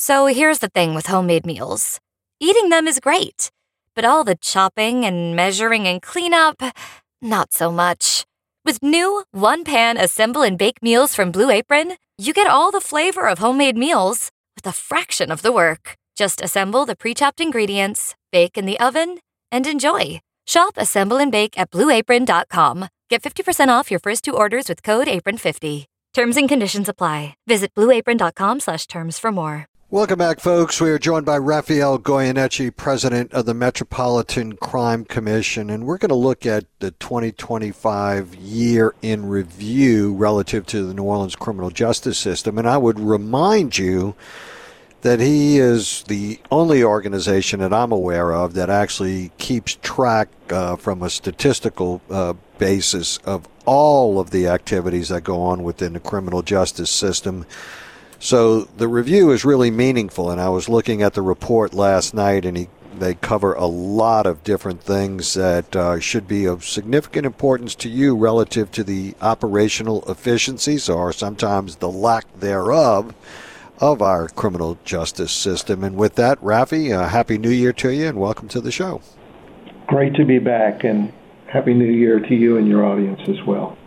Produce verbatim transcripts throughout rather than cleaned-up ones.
So here's the thing with homemade meals. Eating them is great, but all the chopping and measuring and cleanup, not so much. With new one-pan assemble and bake meals from Blue Apron, you get all the flavor of homemade meals with a fraction of the work. Just assemble the pre-chopped ingredients, bake in the oven, and enjoy. Shop Assemble and Bake at blue apron dot com. Get fifty percent off your first two orders with code apron fifty. Terms and conditions apply. Visit blue apron dot com slash terms for more. Welcome back, folks. We are joined by Raphael Goyeneche, president of the Metropolitan Crime Commission, and we're going to look at the twenty twenty-five year in review relative to the New Orleans criminal justice system. And I would remind you that he is the only organization that I'm aware of that actually keeps track uh, from a statistical uh, basis of all of the activities that go on within the criminal justice system. So the review is really meaningful, and I was looking at the report last night, and he, they cover a lot of different things that uh, should be of significant importance to you relative to the operational efficiencies or sometimes the lack thereof of our criminal justice system. And with that, Rafi, uh, Happy New Year to you, and welcome to the show. Great to be back, and Happy New Year to you and your audience as well.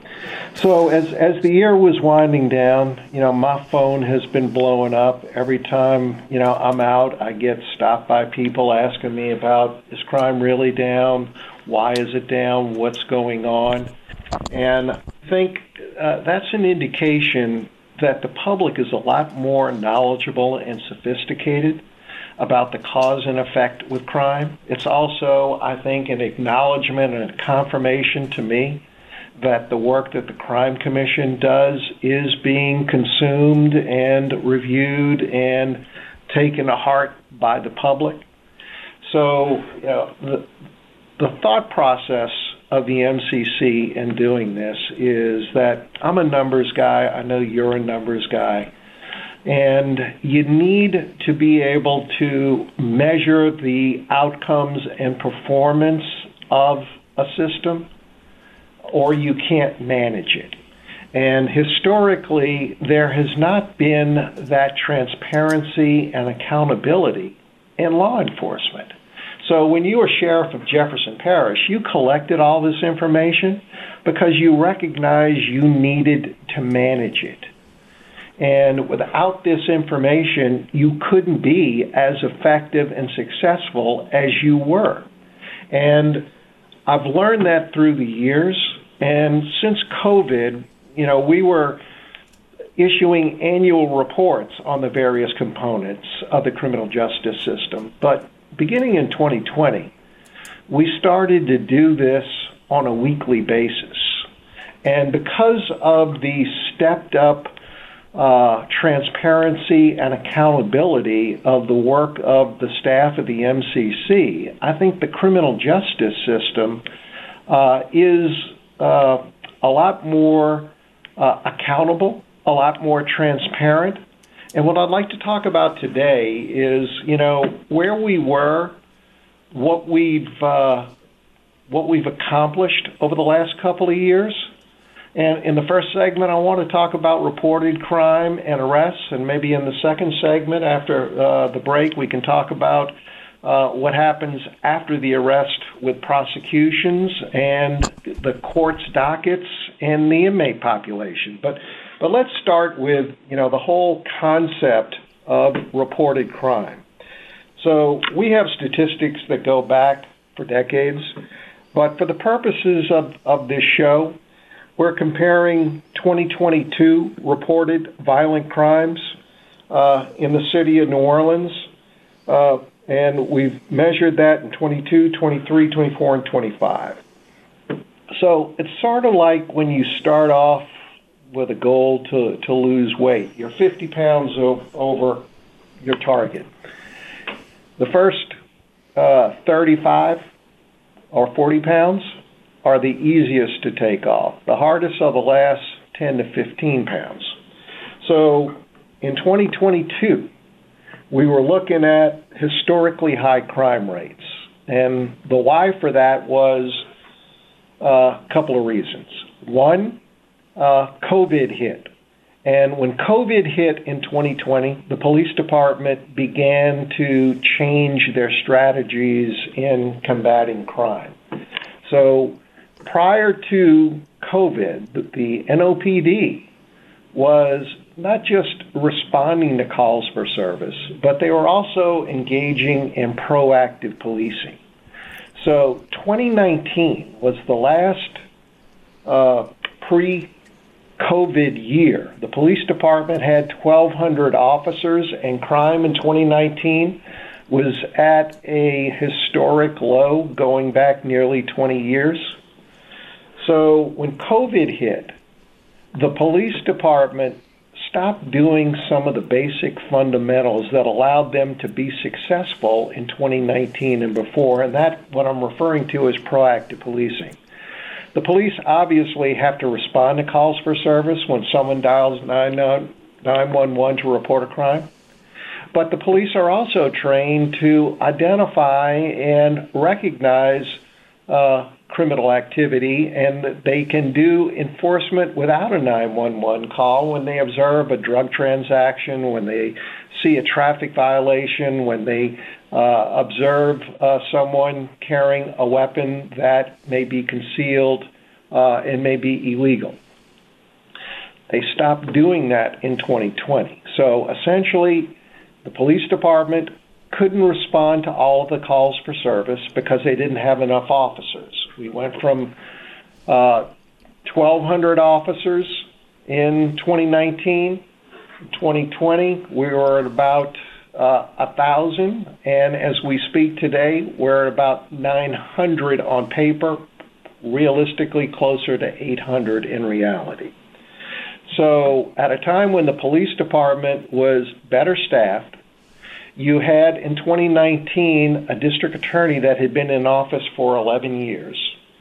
So as as the year was winding down, you know, my phone has been blowing up. Every time, you know, I'm out, I get stopped by people asking me about, is crime really down? Why is it down? What's going on? And I think uh, that's an indication that the public is a lot more knowledgeable and sophisticated about the cause and effect with crime. It's also, I think, an acknowledgement and a confirmation to me that the work that the Crime Commission does is being consumed and reviewed and taken to heart by the public. So, you know, the, the thought process of the M C C in doing this is that I'm a numbers guy, I know you're a numbers guy, and you need to be able to measure the outcomes and performance of a system, or you can't manage it. And historically, there has not been that transparency and accountability in law enforcement. So when you were sheriff of Jefferson Parish, you collected all this information because you recognized you needed to manage it. And without this information, you couldn't be as effective and successful as you were. And I've learned that through the years. And since COVID, you know, we were issuing annual reports on the various components of the criminal justice system. But beginning in twenty twenty, we started to do this on a weekly basis. And because of the stepped up uh, transparency and accountability of the work of the staff of the M C C, I think the criminal justice system uh, is uh, a lot more uh, accountable, a lot more transparent. And what I'd like to talk about today is, you know, where we were, what we've uh, what we've accomplished over the last couple of years. And in the first segment, I want to talk about reported crime and arrests, and maybe in the second segment, after uh, the break, we can talk about uh, what happens after the arrest with prosecutions and the court's dockets and the inmate population. But But let's start with, you know, the whole concept of reported crime. So we have statistics that go back for decades, but for the purposes of, of this show, we're comparing twenty twenty-two reported violent crimes uh, in the city of New Orleans, uh, and we've measured that in twenty-two, twenty-three, twenty-four, and twenty-five. So it's sort of like when you start off with a goal to, to lose weight. You're fifty pounds o- over your target. The first uh, thirty-five or forty pounds are the easiest to take off. The hardest are the last ten to fifteen pounds. So in twenty twenty-two, we were looking at historically high crime rates. And the why for that was uh, a couple of reasons. One, Uh, COVID hit, And when COVID hit in twenty twenty, the police department began to change their strategies in combating crime. So prior to COVID, the N O P D was not just responding to calls for service, but they were also engaging in proactive policing. So twenty nineteen was the last uh, pre-COVID year. The police department had twelve hundred officers, and crime in twenty nineteen was at a historic low going back nearly twenty years. So when COVID hit, the police department stopped doing some of the basic fundamentals that allowed them to be successful in twenty nineteen and before, and that, what I'm referring to, is proactive policing. The police obviously have to respond to calls for service when someone dials nine one one to report a crime, but the police are also trained to identify and recognize uh, criminal activity, and they can do enforcement without a nine one one call when they observe a drug transaction, when they see a traffic violation, when they uh, observe uh, someone carrying a weapon that may be concealed uh, and may be illegal. They stopped doing that in twenty twenty. So essentially, the police department couldn't respond to all of the calls for service because they didn't have enough officers. We went from uh, twelve hundred officers in twenty nineteen. In twenty twenty, we were at about uh, one thousand, and as we speak today, we're at about nine hundred on paper, realistically closer to eight hundred in reality. So at a time when the police department was better staffed, you had in twenty nineteen a district attorney that had been in office for eleven years.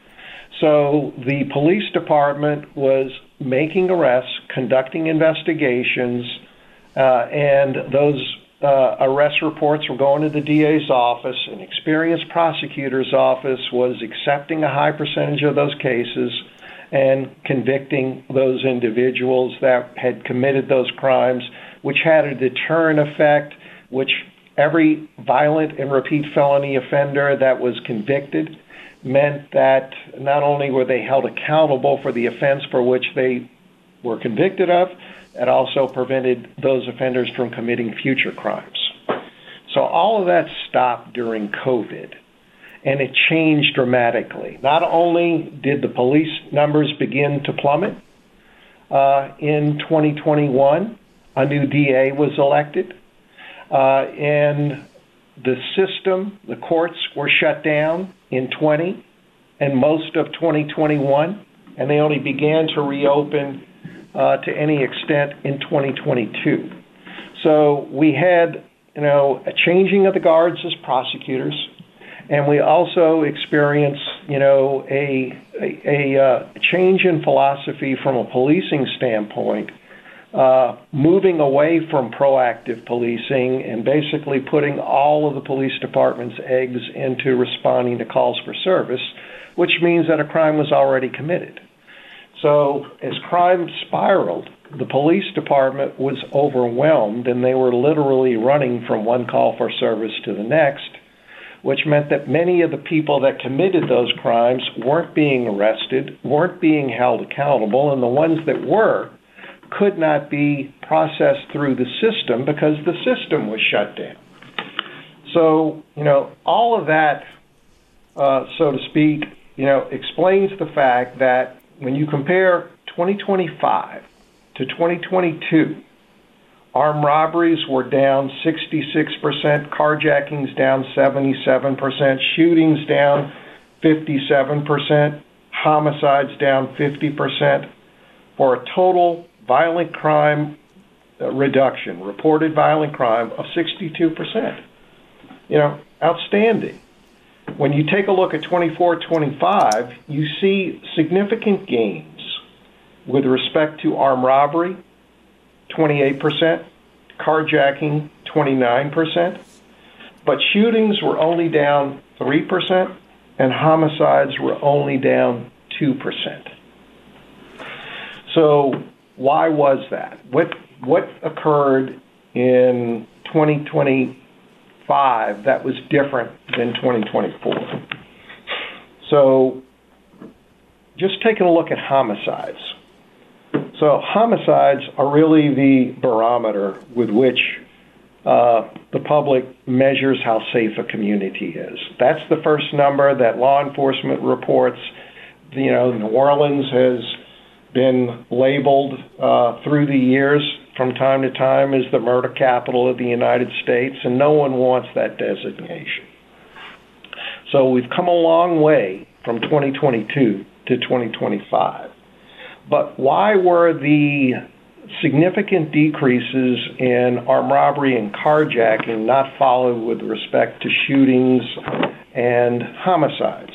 So the police department was making arrests, conducting investigations, uh, and those uh, arrest reports were going to the D A's office. An experienced prosecutor's office was accepting a high percentage of those cases and convicting those individuals that had committed those crimes, which had a deterrent effect, which every violent and repeat felony offender that was convicted meant that not only were they held accountable for the offense for which they were convicted of, it also prevented those offenders from committing future crimes. So all of that stopped during COVID, and it changed dramatically. Not only did the police numbers begin to plummet, uh, in twenty twenty-one, a new D A was elected, uh, and the system, the courts were shut down in twenty and most of twenty twenty-one, and they only began to reopen uh, to any extent in twenty twenty-two. So we had, you know, a changing of the guards as prosecutors, and we also experienced, you know, a a, a uh, change in philosophy from a policing standpoint, uh, moving away from proactive policing and basically putting all of the police department's eggs into responding to calls for service, which means that a crime was already committed. So as crime spiraled, the police department was overwhelmed, and they were literally running from one call for service to the next, which meant that many of the people that committed those crimes weren't being arrested, weren't being held accountable, and the ones that were could not be processed through the system because the system was shut down. So, you know, all of that, uh, so to speak, you know, explains the fact that when you compare twenty twenty-five to twenty twenty-two, armed robberies were down sixty-six percent, carjackings down seventy-seven percent, shootings down fifty-seven percent, homicides down fifty percent, for a total violent crime uh, reduction, reported violent crime of sixty-two percent. You know, outstanding. When you take a look at twenty-four twenty-five, you see significant gains with respect to armed robbery, twenty-eight percent, carjacking, twenty-nine percent, but shootings were only down three percent, and homicides were only down two percent. So why was that? What what occurred in twenty twenty-five that was different than twenty twenty-four? So just taking a look at homicides. So homicides are really the barometer with which uh, the public measures how safe a community is. That's the first number that law enforcement reports. You know, New Orleans has been labeled uh, through the years from time to time as the murder capital of the United States, and no one wants that designation. So we've come a long way from twenty twenty-two to twenty twenty-five. But why were the significant decreases in armed robbery and carjacking not followed with respect to shootings and homicides?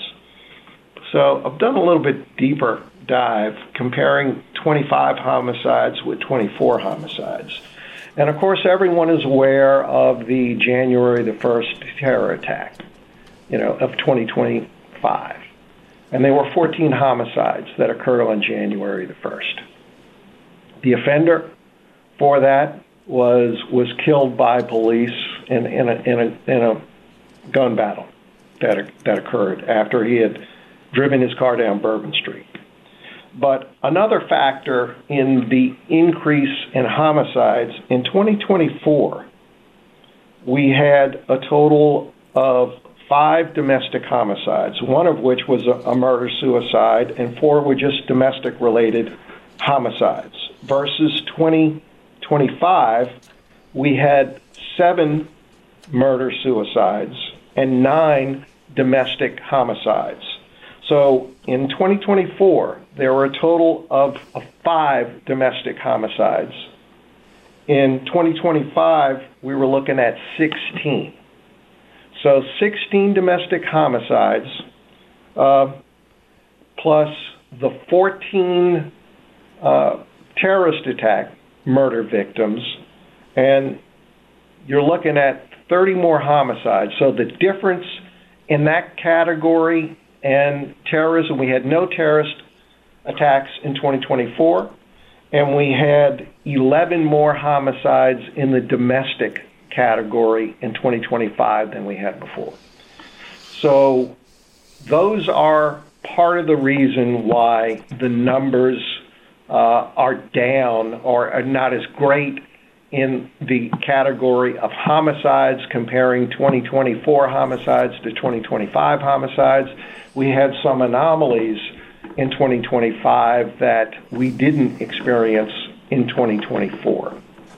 So I've done a little bit deeper dive comparing twenty-five homicides with twenty-four homicides. And of course, everyone is aware of the January the first terror attack, you know, of twenty twenty-five. And there were fourteen homicides that occurred on January the first. The offender for that was was killed by police in, in, a, in, a, in a gun battle that, that occurred after he had driven his car down Bourbon Street. But another factor in the increase in homicides, in twenty twenty-four, we had a total of five domestic homicides, one of which was a, a murder-suicide, and four were just domestic-related homicides. Versus twenty twenty-five, we had seven murder-suicides and nine domestic homicides. So in twenty twenty-four, there were a total of, of five domestic homicides. In twenty twenty-five, we were looking at sixteen. So sixteen domestic homicides, uh, plus the fourteen uh, terrorist attack murder victims, and you're looking at thirty more homicides. So the difference in that category and terrorism, we had no terrorist attacks in twenty twenty-four, and we had eleven more homicides in the domestic category in twenty twenty-five than we had before. So those are part of the reason why the numbers uh, are down or are not as great in the category of homicides, comparing twenty twenty-four homicides to twenty twenty-five homicides. We had some anomalies in twenty twenty-five that we didn't experience in twenty twenty-four.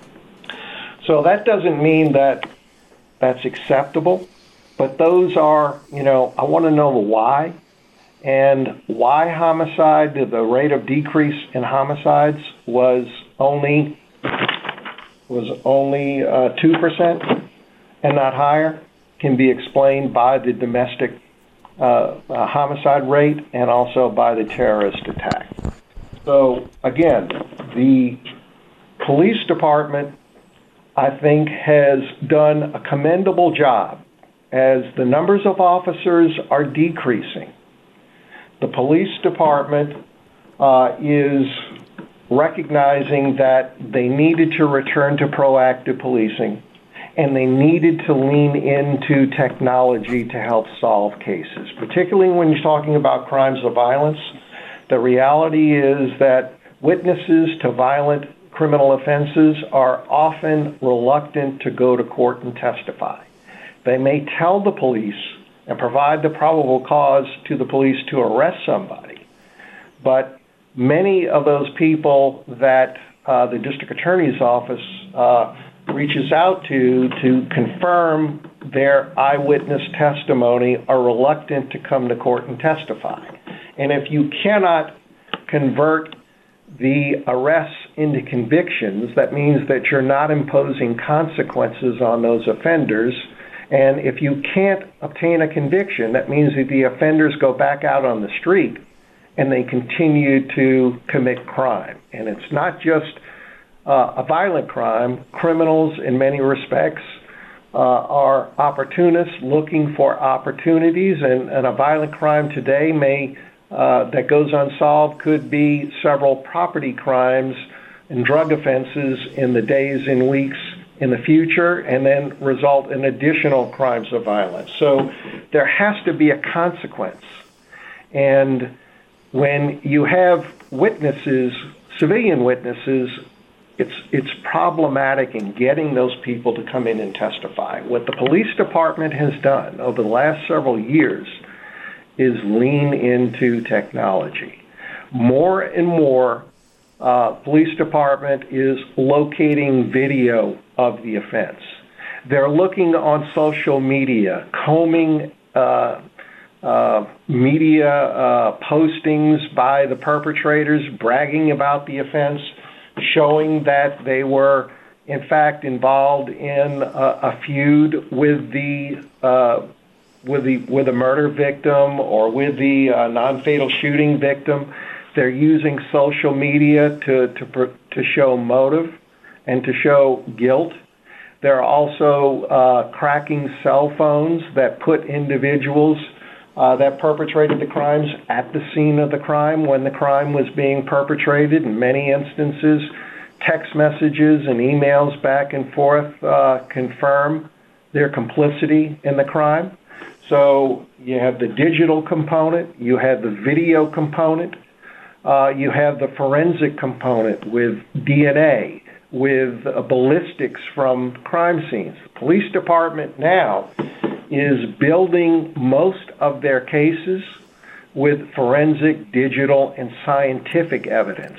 So that doesn't mean that that's acceptable, but those are, you know, I want to know the why. And why homicide, the rate of decrease in homicides was only was only uh, two percent and not higher, can be explained by the domestic uh, uh, homicide rate and also by the terrorist attack. So again, the police department, I think, has done a commendable job as the numbers of officers are decreasing. The police department uh, is recognizing that they needed to return to proactive policing and they needed to lean into technology to help solve cases, particularly when you're talking about crimes of violence. The reality is that witnesses to violent criminal offenses are often reluctant to go to court and testify. They may tell the police and provide the probable cause to the police to arrest somebody, but many of those people that uh, the district attorney's office uh, reaches out to to confirm their eyewitness testimony are reluctant to come to court and testify. And if you cannot convert the arrests into convictions, that means that you're not imposing consequences on those offenders. And if you can't obtain a conviction, that means that the offenders go back out on the street and they continue to commit crime. And it's not just uh, a violent crime. Criminals, in many respects, uh, are opportunists looking for opportunities, and, and a violent crime today may uh, that goes unsolved could be several property crimes and drug offenses in the days and weeks in the future, and then result in additional crimes of violence. So there has to be a consequence. And when you have witnesses, civilian witnesses, it's it's problematic in getting those people to come in and testify. What the police department has done over the last several years is lean into technology. More and more, uh, police department is locating video of the offense. They're looking on social media, combing uh, uh, media uh, postings by the perpetrators, bragging about the offense, showing that they were, in fact, involved in a, a feud with the uh, with the with a murder victim or with the uh, non-fatal shooting victim. They're using social media to to to show motive and to show guilt. They're also uh, cracking cell phones that put individuals uh, that perpetrated the crimes at the scene of the crime when the crime was being perpetrated. In many instances, text messages and emails back and forth uh, confirm their complicity in the crime. So you have the digital component, you have the video component, uh, you have the forensic component with D N A, with uh, ballistics from crime scenes. The police department now is building most of their cases with forensic, digital, and scientific evidence.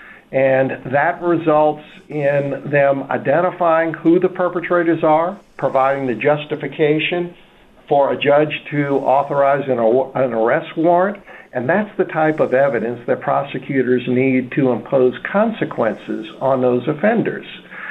And that results in them identifying who the perpetrators are, providing the justification for a judge to authorize an, an arrest warrant, and that's the type of evidence that prosecutors need to impose consequences on those offenders.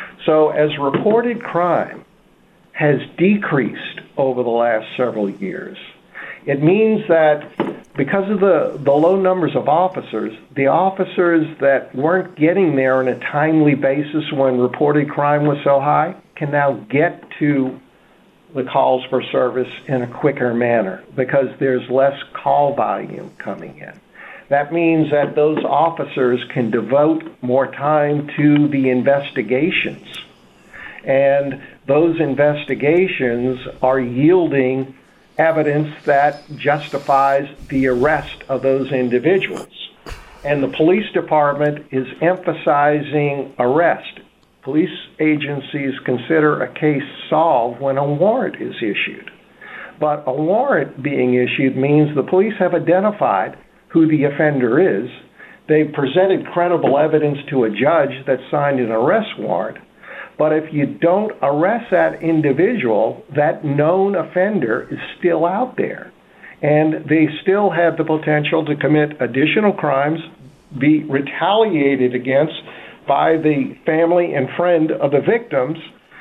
So as reported crime has decreased over the last several years, it means that because of the, the low numbers of officers, the officers that weren't getting there on a timely basis when reported crime was so high can now get to the calls for service in a quicker manner because there's less call volume coming in. That means that those officers can devote more time to the investigations. And those investigations are yielding evidence that justifies the arrest of those individuals. And the police department is emphasizing arrest. Police agencies consider a case solved when a warrant is issued. But a warrant being issued means the police have identified who the offender is. They've presented credible evidence to a judge that signed an arrest warrant. But if you don't arrest that individual, that known offender is still out there. And they still have the potential to commit additional crimes, be retaliated against by the family and friend of the victims,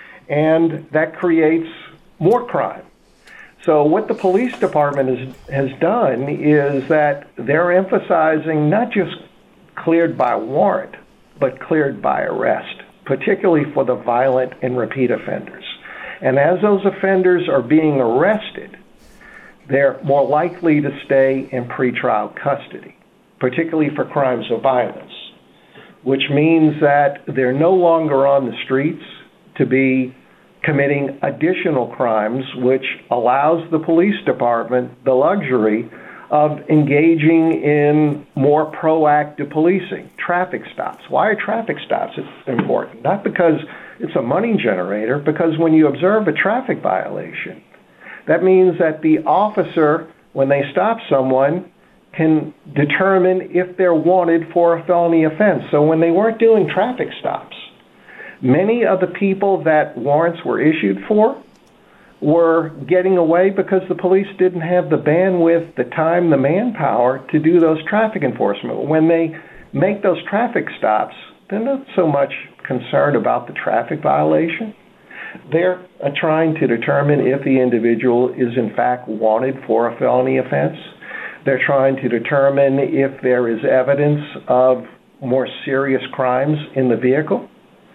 and that creates more crime. So what the police department has, has done is that they're emphasizing not just cleared by warrant, but cleared by arrest, particularly for the violent and repeat offenders. And as those offenders are being arrested, they're more likely to stay in pretrial custody, particularly for crimes of violence, which means that they're no longer on the streets to be committing additional crimes, which allows the police department the luxury of engaging in more proactive policing. Traffic stops. Why are traffic stops important? Not because it's a money generator, because when you observe a traffic violation, that means that the officer, when they stop someone, can determine if they're wanted for a felony offense. So when they weren't doing traffic stops, many of the people that warrants were issued for were getting away because the police didn't have the bandwidth, the time, the manpower to do those traffic enforcement. When they make those traffic stops, they're not so much concerned about the traffic violation. They're uh, trying to determine if the individual is in fact wanted for a felony offense. They're trying to determine if there is evidence of more serious crimes in the vehicle.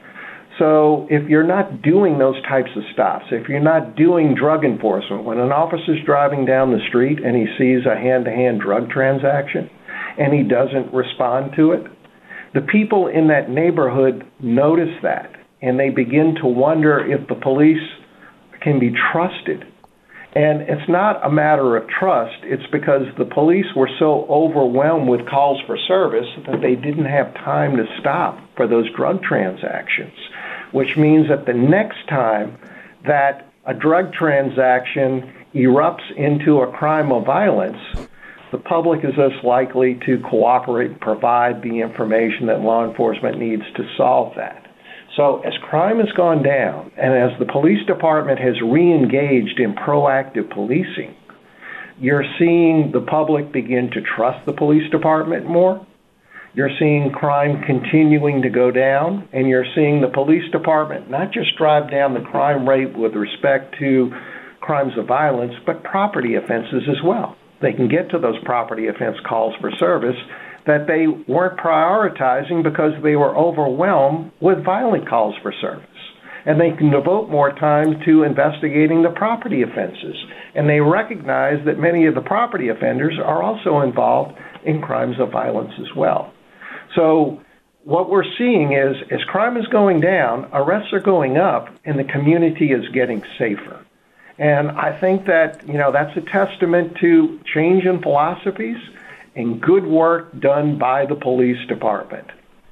So if you're not doing those types of stops, if you're not doing drug enforcement, when an officer's driving down the street and he sees a hand-to-hand drug transaction and he doesn't respond to it, the people in that neighborhood notice that, and they begin to wonder if the police can be trusted. And it's not a matter of trust. It's because the police were so overwhelmed with calls for service that they didn't have time to stop for those drug transactions, which means that the next time that a drug transaction erupts into a crime of violence, the public is less likely to cooperate and provide the information that law enforcement needs to solve that. So as crime has gone down, and as the police department has re-engaged in proactive policing, you're seeing the public begin to trust the police department more. You're seeing crime continuing to go down, and you're seeing the police department not just drive down the crime rate with respect to crimes of violence, but property offenses as well. They can get to those property offense calls for service that they weren't prioritizing because they were overwhelmed with violent calls for service. And they can devote more time to investigating the property offenses. And they recognize that many of the property offenders are also involved in crimes of violence as well. So what we're seeing is, as crime is going down, arrests are going up, and the community is getting safer. And I think that, you know, that's a testament to change in philosophies and good work done by the police department.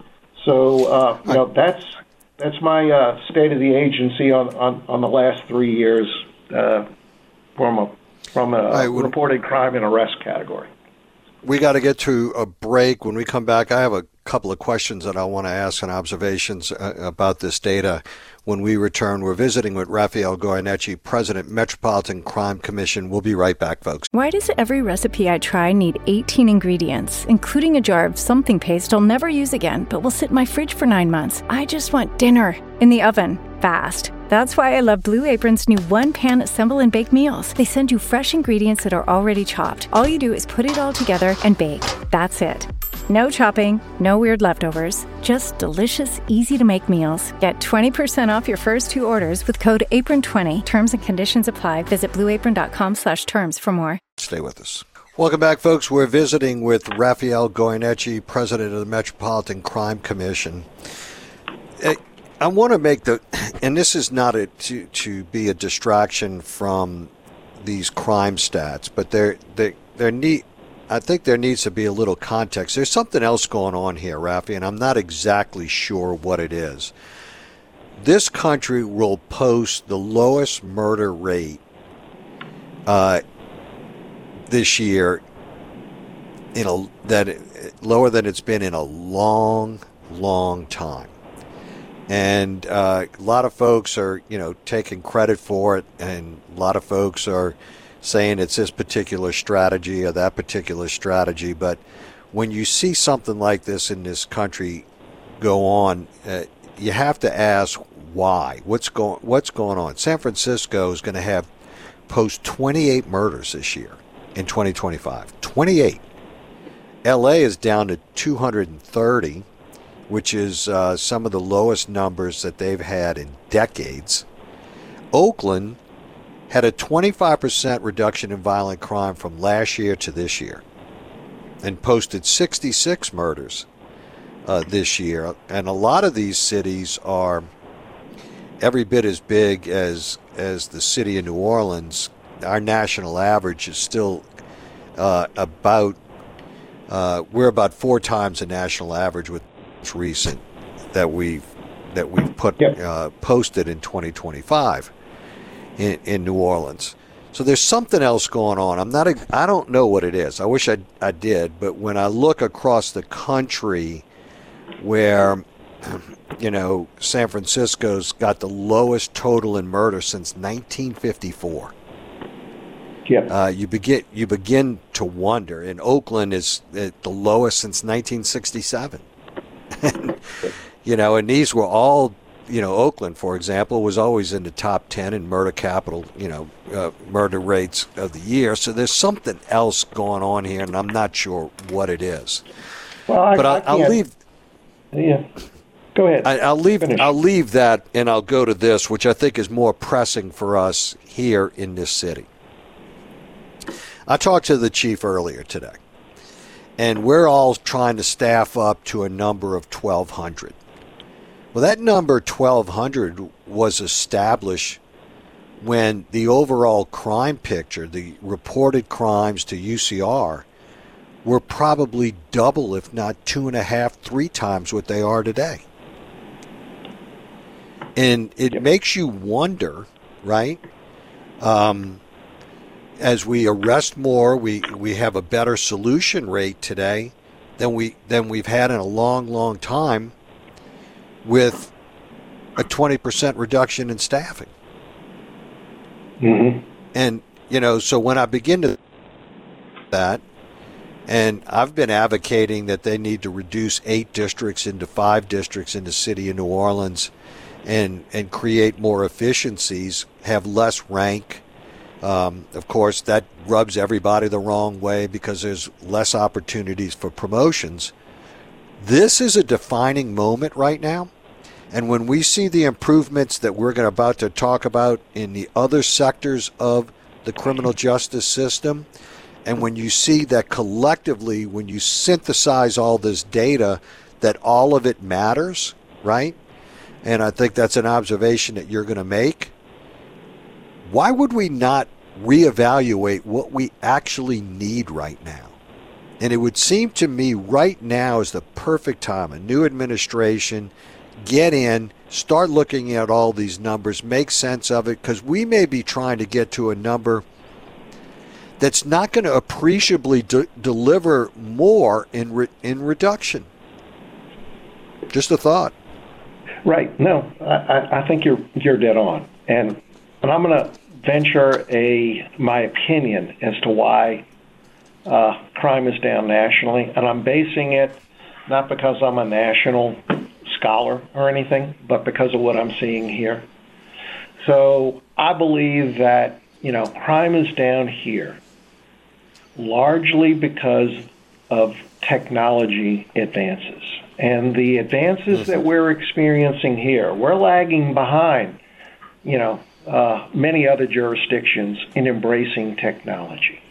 So, uh, you know, that's that's my uh, state of the agency on, on, on the last three years uh, from a from a right, reported crime and arrest category. We got to get to a break. When we come back, I have a couple of questions that I want to ask and observations uh, about this data. When we return, we're visiting with Rafael Goyeneche, President, Metropolitan Crime Commission. We'll be right back, folks. Why does every recipe I try need eighteen ingredients, including a jar of something paste I'll never use again, but will sit in my fridge for nine months? I just want dinner in the oven, fast. That's why I love Blue Apron's new one-pan assemble and bake meals. They send you fresh ingredients that are already chopped. All you do is put it all together and bake. That's it. No chopping, no weird leftovers, just delicious, easy-to-make meals. Get twenty percent off your first two orders with code apron twenty. Terms and conditions apply. Visit blueapron.com slash terms for more. Stay with us. Welcome back, folks. We're visiting with Rafael Goyeneche, President of the Metropolitan Crime Commission. I want to make the, and this is not a, to, to be a distraction from these crime stats, but there, there, there need, I think there needs to be a little context. There's something else going on here, Rafi, and I'm not exactly sure what it is. This country will post the lowest murder rate uh, this year in a that it, lower than it's been in a long, long time. And uh, a lot of folks are, you know, taking credit for it, and a lot of folks are saying it's this particular strategy or that particular strategy. But when you see something like this in this country go on, uh, you have to ask why. What's going What's going on? San Francisco is going to have post twenty-eight murders this year in twenty twenty-five. twenty-eight. L A is down to two hundred thirty. Which is uh, some of the lowest numbers that they've had in decades. Oakland had a twenty-five percent reduction in violent crime from last year to this year and posted sixty-six murders uh, this year. And a lot of these cities are every bit as big as, as the city of New Orleans. Our national average is still uh, about, uh, we're about four times the national average with recent that we've that we've put yep. uh, posted in twenty twenty-five in, in New Orleans. So there's something else going on. I'm not a, I don't know what it is. I wish I I did, but when I look across the country, where you know San Francisco's got the lowest total in murder since nineteen fifty-four. Yep. Uh, you begin you begin to wonder. And Oakland is at the lowest since nineteen sixty-seven. You know, and these were all, you know, Oakland, for example, was always in the top ten in murder capital, you know, uh, murder rates of the year. So there's something else going on here, and I'm not sure what it is. Well, I, but I, I I'll leave. Yeah, go ahead. I, I'll leave. Finish. I'll leave that, and I'll go to this, which I think is more pressing for us here in this city. I talked to the chief earlier today. and we're all trying to staff up to a number of twelve hundred. Well, that number twelve hundred was established when the overall crime picture, the reported crimes to U C R, were probably double, if not two and a half, three times what they are today. And it yep. makes you wonder, right? Um, as we arrest more, we, we have a better solution rate today than we than we've had in a long, long time, with a twenty percent reduction in staffing. Mm-hmm. And, you know, so when I begin to that, and I've been advocating that they need to reduce eight districts into five districts in the city of New Orleans and, and create more efficiencies, have less rank. Um, of course, that rubs everybody the wrong way because there's less opportunities for promotions. This is a defining moment right now. And when we see the improvements that we're going to about to talk about in the other sectors of the criminal justice system, and when you see that collectively, when you synthesize all this data, that all of it matters, right? And I think that's an observation that you're going to make. Why would we not reevaluate what we actually need right now? And it would seem to me right now is the perfect time. A new administration, get in, start looking at all these numbers, make sense of it, because we may be trying to get to a number that's not going to appreciably de- deliver more in re- in reduction. Just a thought. Right. No, I, I think you're you're dead on, and and I'm going to venture a my opinion as to why uh, crime is down nationally, and I'm basing it not because I'm a national scholar or anything, but because of what I'm seeing here. So I believe that, you know, crime is down here largely because of technology advances. And the advances that we're experiencing here, we're lagging behind, you know, uh, many other jurisdictions in embracing technology.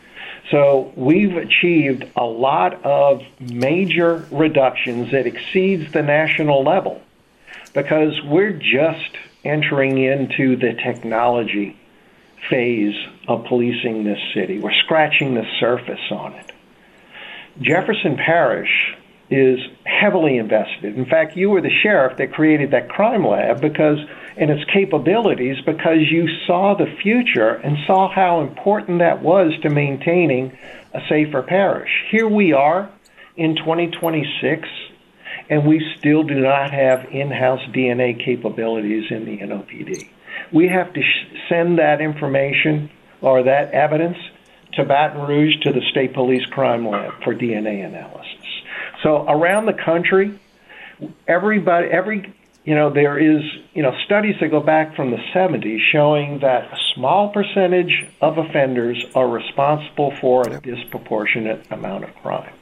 So we've achieved a lot of major reductions that exceeds the national level because we're just entering into the technology phase of policing this city. We're scratching the surface on it. Jefferson Parish is heavily invested. In fact, you were the sheriff that created that crime lab because, and its capabilities, because you saw the future and saw how important that was to maintaining a safer parish. Here we are in twenty twenty-six, and we still do not have in-house D N A capabilities in the N O P D. We have to sh- send that information or that evidence to Baton Rouge to the State Police Crime Lab for D N A analysis. So around the country, everybody, every, you know, there is, you know, studies that go back from the seventies showing that a small percentage of offenders are responsible for a disproportionate amount of crime.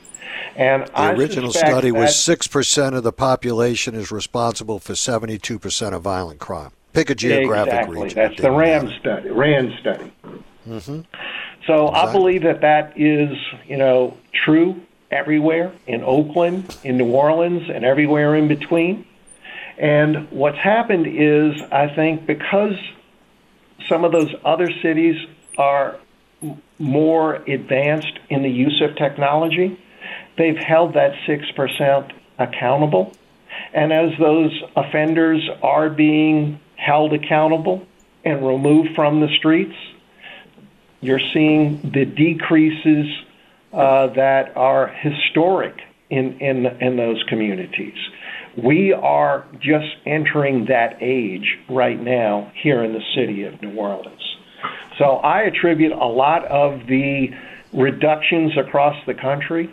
And the I original study was six percent of the population is responsible for seventy-two percent of violent crime. Pick a geographic exactly. region. That's the RAM study, RAND study. Mm-hmm. So exactly. I believe that that is, you know, true everywhere, in Oakland, in New Orleans, and everywhere in between. And what's happened is, I think, because some of those other cities are m- more advanced in the use of technology, they've held that six percent accountable. And as those offenders are being held accountable and removed from the streets, you're seeing the decreases uh, that are historic in, in, in those communities. We are just entering that age right now here in the city of New Orleans. So I attribute a lot of the reductions across the country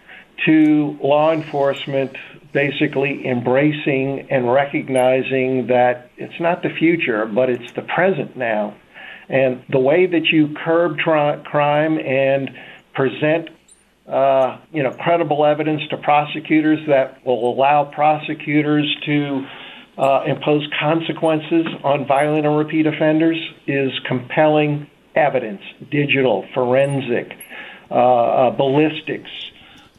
to law enforcement basically embracing and recognizing that it's not the future, but it's the present now. And the way that you curb tri- crime and present uh, you know, credible evidence to prosecutors that will allow prosecutors to uh, impose consequences on violent and repeat offenders is compelling evidence, digital, forensic, uh, uh, ballistics,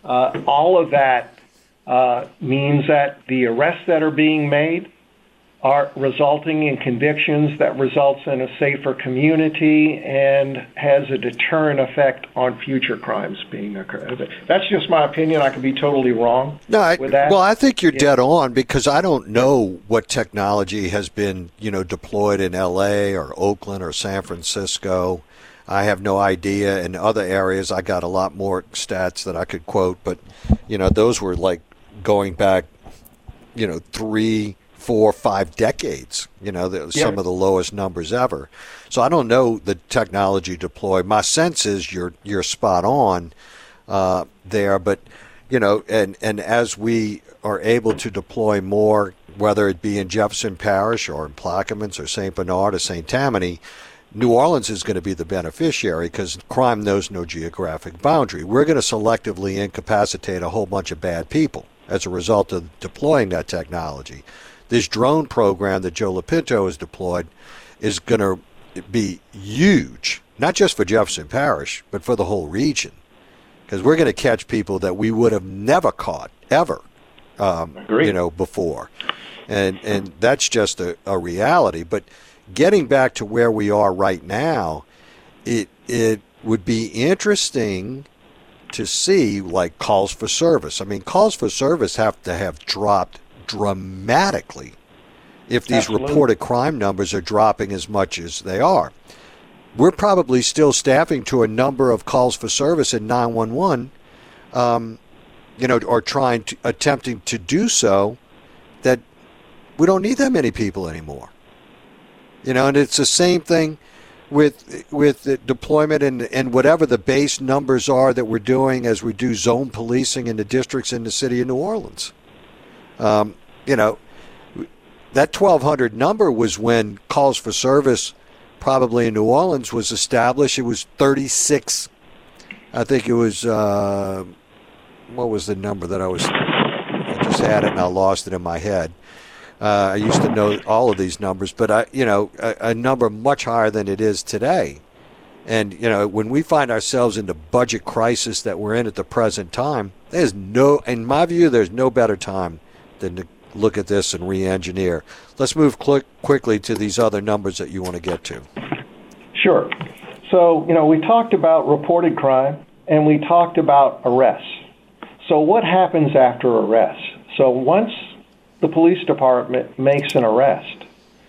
Uh, all of that uh, means that the arrests that are being made are resulting in convictions that results in a safer community and has a deterrent effect on future crimes being occurred. That's just my opinion. I could be totally wrong no, I, with that. Well, I think you're yeah. dead on, because I don't know what technology has been, you know, deployed in L A or Oakland or San Francisco. I have no idea. In other areas, I got a lot more stats that I could quote, but, you know, those were like going back, you know, three, four, five decades, you know, the, yeah. some of the lowest numbers ever. So I don't know the technology deployed. My sense is you're you're spot on uh, there, but, you know, and, and as we are able to deploy more, whether it be in Jefferson Parish or in Plaquemines or Saint Bernard or Saint Tammany, New Orleans is going to be the beneficiary, because crime knows no geographic boundary. We're going to selectively incapacitate a whole bunch of bad people as a result of deploying that technology. This drone program that Joe Lopinto has deployed is going to be huge, not just for Jefferson Parish, but for the whole region, because we're going to catch people that we would have never caught, ever, um, you know, before. And and that's just a, a reality. But getting back to where we are right now, it it would be interesting to see, like, calls for service. I mean, calls for service have to have dropped dramatically if these Absolutely. reported crime numbers are dropping as much as they are. We're probably still staffing to a number of calls for service in nine one one, um, you know, or trying to, attempting to do so, that we don't need that many people anymore. You know, and it's the same thing with with the deployment and, and whatever the base numbers are that we're doing as we do zone policing in the districts in the city of New Orleans. Um, you know, that twelve hundred number was when calls for service probably in New Orleans was established. It was thirty-six. I think it was, uh, what was the number that I was, I just had it and I lost it in my head. Uh, I used to know all of these numbers, but I, you know, a, a number much higher than it is today. And, you know, when we find ourselves in the budget crisis that we're in at the present time, there's no, in my view, there's no better time than to look at this and re-engineer. Let's move quick, quickly to these other numbers that you want to get to. Sure. So, you know, we talked about reported crime and we talked about arrests. So what happens after arrests? So once the police department makes an arrest,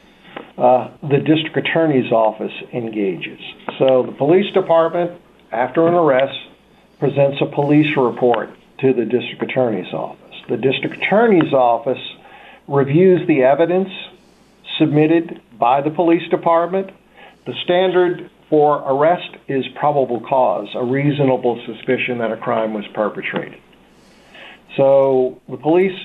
uh, the district attorney's office engages. So the police department, after an arrest, presents a police report to the district attorney's office. The district attorney's office reviews the evidence submitted by the police department. The standard for arrest is probable cause, a reasonable suspicion that a crime was perpetrated. So the police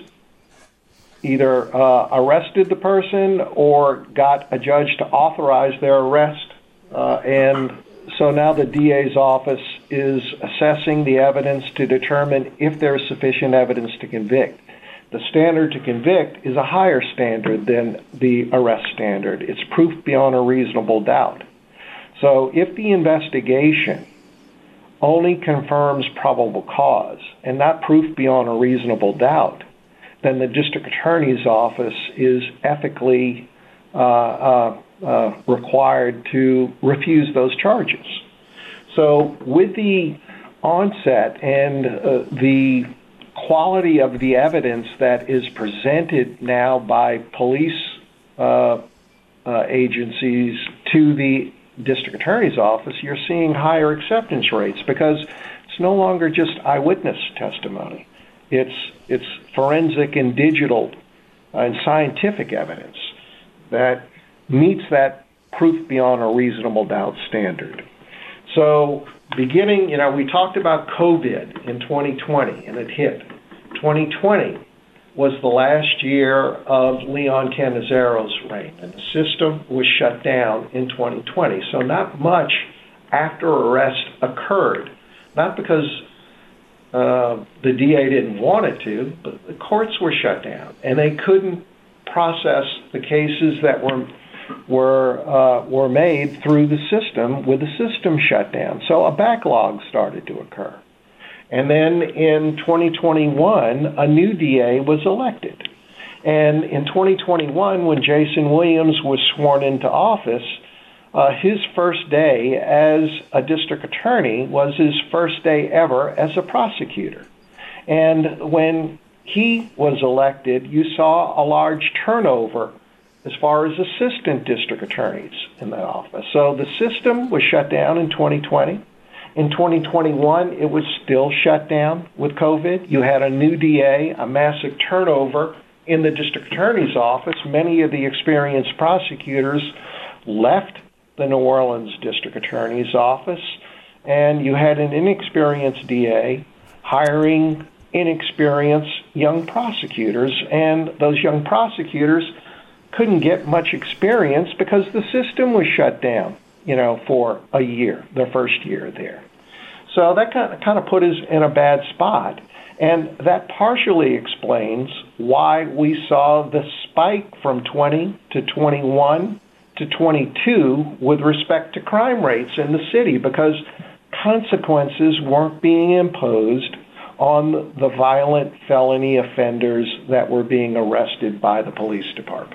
either uh, arrested the person or got a judge to authorize their arrest. Uh, and so now the D A's office is assessing the evidence to determine if there is sufficient evidence to convict. The standard to convict is a higher standard than the arrest standard. It's proof beyond a reasonable doubt. So if the investigation only confirms probable cause and not proof beyond a reasonable doubt, then the district attorney's office is ethically uh, uh, uh, required to refuse those charges. So with the onset and uh, the quality of the evidence that is presented now by police uh, uh, agencies to the district attorney's office, you're seeing higher acceptance rates because it's no longer just eyewitness testimony. It's it's forensic and digital and scientific evidence that meets that proof beyond a reasonable doubt standard. So beginning, you know, we talked about COVID in twenty twenty, and it hit. twenty twenty was the last year of Leon Canizaro's reign, and the system was shut down in twenty twenty. So not much after arrest occurred, not because uh, the D A didn't want it to, but the courts were shut down, and they couldn't process the cases that were were uh, were made through the system with the system shut down. So a backlog started to occur. And then in twenty twenty-one, a new D A was elected. And in twenty twenty-one, when Jason Williams was sworn into office, uh, his first day as a district attorney was his first day ever as a prosecutor. And when he was elected, you saw a large turnover as far as assistant district attorneys in that office. So the system was shut down in twenty twenty. In twenty twenty-one, it was still shut down with COVID. You had a new D A, a massive turnover in the district attorney's office. Many of the experienced prosecutors left the New Orleans district attorney's office, and you had an inexperienced D A hiring inexperienced young prosecutors, and those young prosecutors couldn't get much experience because the system was shut down, you know, for a year, the first year there. So that kind of, kind of put us in a bad spot. And that partially explains why we saw the spike from twenty to twenty-one to twenty-two with respect to crime rates in the city, because consequences weren't being imposed on the violent felony offenders that were being arrested by the police department.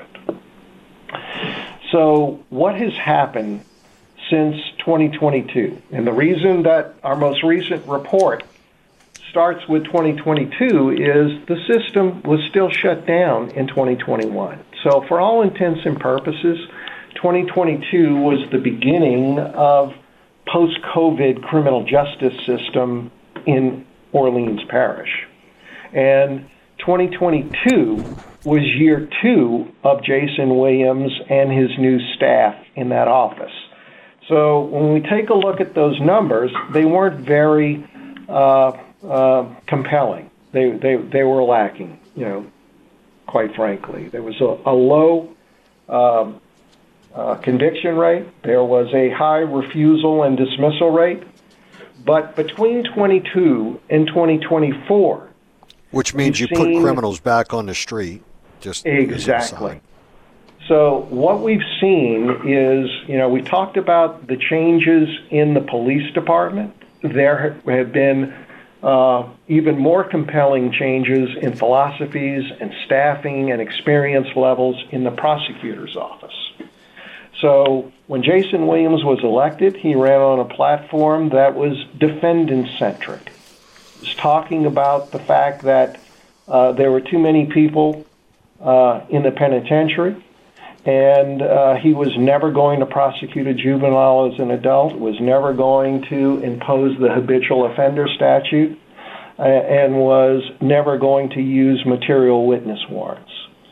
So what has happened since twenty twenty-two? And the reason that our most recent report starts with twenty twenty-two is the system was still shut down in twenty twenty-one. So for all intents and purposes, twenty twenty-two was the beginning of post-COVID criminal justice system in Orleans Parish. And twenty twenty-two was year two of Jason Williams and his new staff in that office. So when we take a look at those numbers, they weren't very uh, uh, compelling. They, they they were lacking, you know, quite frankly. There was a, a low uh, uh, conviction rate. There was a high refusal and dismissal rate. But between twenty-two and twenty twenty-four, which means you put criminals back on the street, just exactly. So what we've seen is, you know, we talked about the changes in the police department. There have been uh, even more compelling changes in philosophies and staffing and experience levels in the prosecutor's office. So when Jason Williams was elected, he ran on a platform that was defendant-centric. He was talking about the fact that uh, there were too many people uh, in the penitentiary, and uh, he was never going to prosecute a juvenile as an adult, was never going to impose the habitual offender statute, uh, and was never going to use material witness warrants.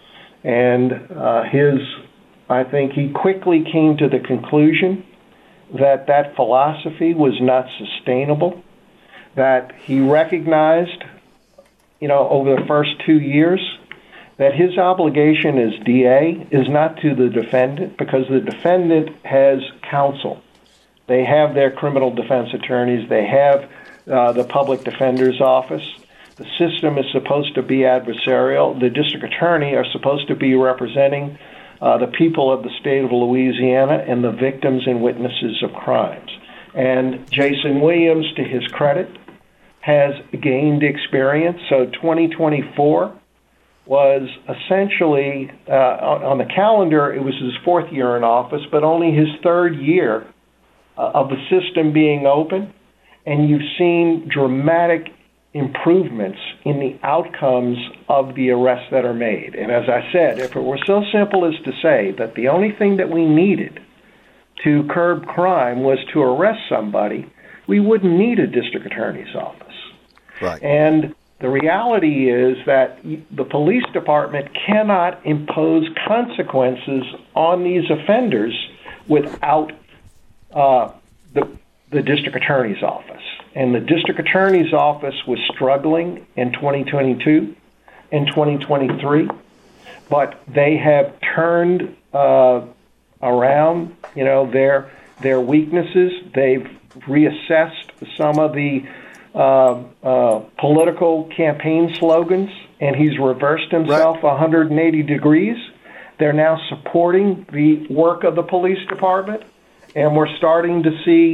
And uh, his I think he quickly came to the conclusion that that philosophy was not sustainable, that he recognized, you know, over the first two years, that his obligation as D A is not to the defendant, because the defendant has counsel. They have their criminal defense attorneys. They have uh, the public defender's office. The system is supposed to be adversarial. The district attorney are supposed to be representing Uh, the people of the state of Louisiana and the victims and witnesses of crimes. And Jason Williams, to his credit, has gained experience. So twenty twenty-four was essentially, uh, on the calendar, it was his fourth year in office, but only his third year uh, of the system being open. And you've seen dramatic improvements in the outcomes of the arrests that are made. And as I said, if it were so simple as to say that the only thing that we needed to curb crime was to arrest somebody, we wouldn't need a district attorney's office. Right. And the reality is that the police department cannot impose consequences on these offenders without uh, the, the district attorney's office. And the district attorney's office was struggling in twenty twenty-two and twenty twenty-three, but they have turned uh, around, you know, their their weaknesses. They've reassessed some of the uh, uh, political campaign slogans, and he's reversed himself right. one hundred eighty degrees. They're now supporting the work of the police department, and we're starting to see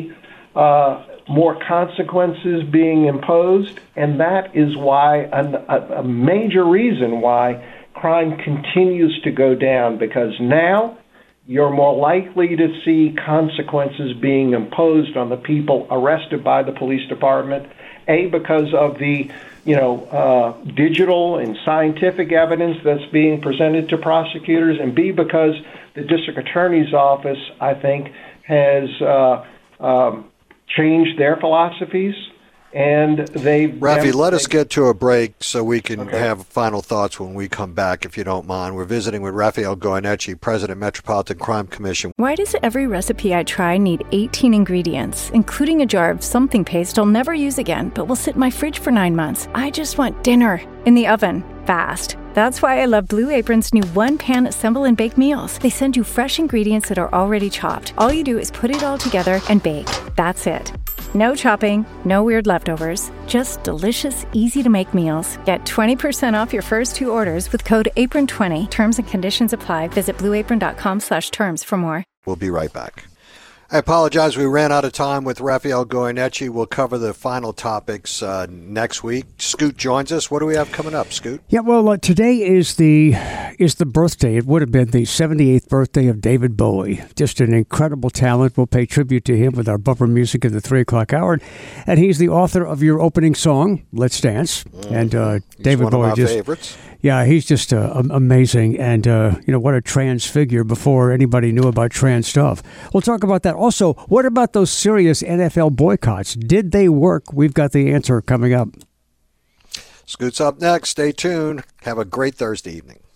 uh, more consequences being imposed, and that is why a, a major reason why crime continues to go down, because now you're more likely to see consequences being imposed on the people arrested by the police department, A, because of the you know, uh, digital and scientific evidence that's being presented to prosecutors, and B, because the district attorney's office, I think, has uh, um, changed their philosophies, and they. Rafi, let us get to a break so we can okay. have final thoughts when we come back, if you don't mind. We're visiting with Rafael Goyeneche, President, Metropolitan Crime Commission. Why does every recipe I try need eighteen ingredients, including a jar of something paste I'll never use again, but will sit in my fridge for nine months? I just want dinner in the oven, fast. That's why I love Blue Apron's new one-pan assemble and bake meals. They send you fresh ingredients that are already chopped. All you do is put it all together and bake. That's it. No chopping, no weird leftovers, just delicious, easy-to-make meals. Get twenty percent off your first two orders with code apron twenty. Terms and conditions apply. Visit blueapron.com slash terms for more. We'll be right back. I apologize. We ran out of time with Rafael Goyeneche. We'll cover the final topics uh, next week. Scoot joins us. What do we have coming up, Scoot? Yeah, well, uh, today is the is the birthday. It would have been the seventy-eighth birthday of David Bowie. Just an incredible talent. We'll pay tribute to him with our bumper music at the three o'clock hour. And he's the author of your opening song, Let's Dance. Mm-hmm. And uh, David one Bowie of my just favorites. Yeah, he's just uh, amazing, and uh, you know, what a trans figure before anybody knew about trans stuff. We'll talk about that. Also, what about those serious N F L boycotts? Did they work? We've got the answer coming up. Scoot's up next. Stay tuned. Have a great Thursday evening.